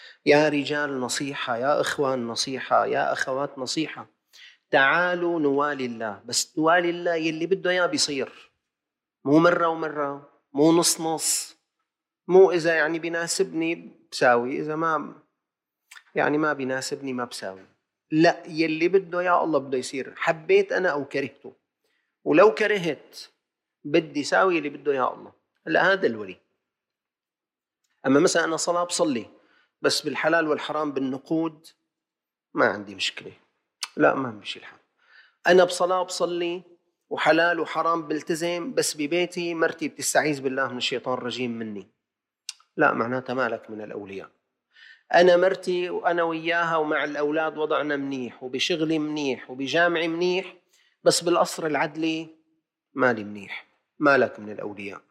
يا رجال نصيحة، يا إخوان نصيحة، يا أخوات نصيحة. تعالوا نوالي الله، بس نوالي الله يلي بده إياه بيصير، مو مرة ومرة، مو نص نص، مو إذا يعني بيناسبني بساوي، إذا ما بيناسبني ما بساوي. لا، يلي بده يا الله بده يصير، حبيت أنا أو كرهته. ولو كرهت بدي ساوي اللي بده يا الله. هلا هذا الولي. أما مثلا أنا صلاة بصلي بس بالحلال والحرام بالنقود، ما عندي مشكلة، لا ما بمشي الحال. أنا بصلاة بصلي وحلال وحرام بلتزم، بس ببيتي مرتي بتستعيذ بالله من الشيطان الرجيم مني، لا معناتها مالك من الأولياء. أنا مرتي وأنا وياها ومع الأولاد وضعنا منيح، وبشغلي منيح، وبجامعي منيح، بس بالقصر العدلي مالي منيح، مالك من الأولياء.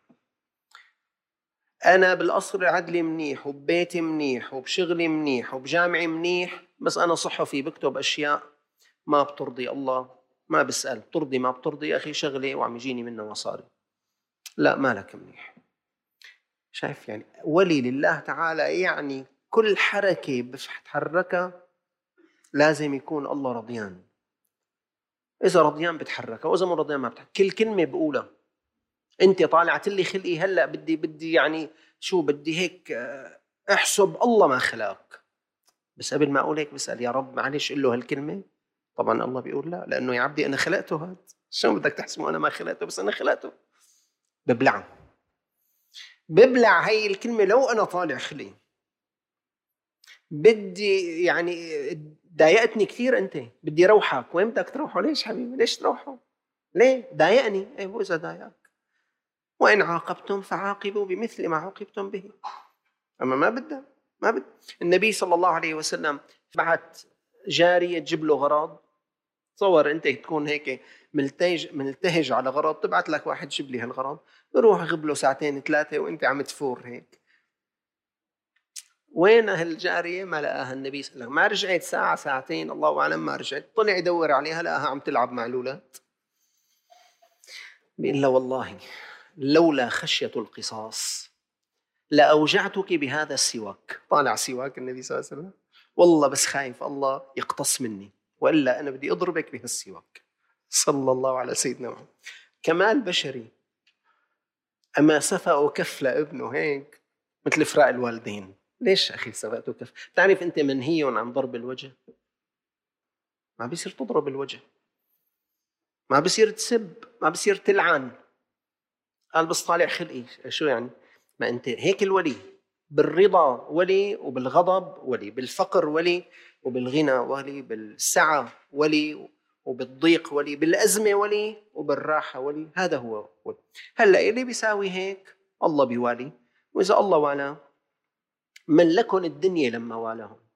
أنا بالقصر العدلي منيح، وببيتي منيح، وبشغلي منيح، وبجامعي منيح، بس أنا صحفي بكتب أشياء ما بترضي الله، ما بسأل بترضي ما بترضي، يا أخي شغلي وعم يجيني منه مصاري، لا مالك منيح. شايف يعني ولي لله تعالى، يعني كل حركة بتحركها لازم يكون الله رضيان. إذا رضيان بتحركها، وإذا مو رضيان ما بتحركها. كل كلمة بقولها أنت طالعت لي خلقي هلأ بدي يعني شو بدي هيك احسب الله ما خلقك، بس قبل ما أقول هيك بسأل يا رب معلش قل له هالكلمة. طبعا الله بيقول لا، لأنه يا عبدي أنا خلقته، هاد شو بدك تحسبه أنا ما خلقته، بس أنا خلقته. ببلع هاي الكلمة. لو أنا طالع خلقي بدي يعني ضايقتني كثير، أنت بدي روحك، وين بدك تروحوا؟ ليش حبيبي ليش تروحوا؟ ليه ضايقني؟ أيوة إذا ضايقك، وإن عاقبتم فعاقبوا بمثل ما عوقبتم به. أما ما بدها. النبي صلى الله عليه وسلم بعت جارية تجيب له غراض. تصور أنت تكون هيك ملتهج على غراض، تبعت لك واحد جيب لي هالغراض، بروح أغب له ساعتين ثلاثة وأنت عم تفور هيك. وين هالجارية؟ ما لقاها النبي صلى الله عليه وسلم، ما رجعت ساعة ساعتين الله أعلم ما رجعت، طلع يدور عليها لقاها عم تلعب مع الأولاد. بيقول له والله لولا خشية القصاص لأوجعتك بهذا السواك. طالع سواك النبي صلى الله عليه وسلم، والله بس خايف الله يقتص مني، وإلا أنا بدي أضربك بهالسواك. صلى الله على سيدنا محمد. كمال بشري. أما سفأوا كف لابنه هيك مثل فراق الوالدين. ليش أخي سفأتوا كف؟ تعرف أنت منهي عن ضرب الوجه، ما بيصير تضرب الوجه، ما بيصير تسب، ما بيصير تلعن. قال بس طالع خلقي، شو يعني؟ ما أنت هيك الولي بالرضا ولي، وبالغضب ولي، بالفقر ولي، وبالغنى ولي، بالسعة ولي، وبالضيق ولي، بالأزمة ولي، وبالراحة ولي. هذا هو ولي. هلأ اللي بيساوي هيك الله بيوالي، وإذا الله والاه من لكن الدنيا لما والاهم.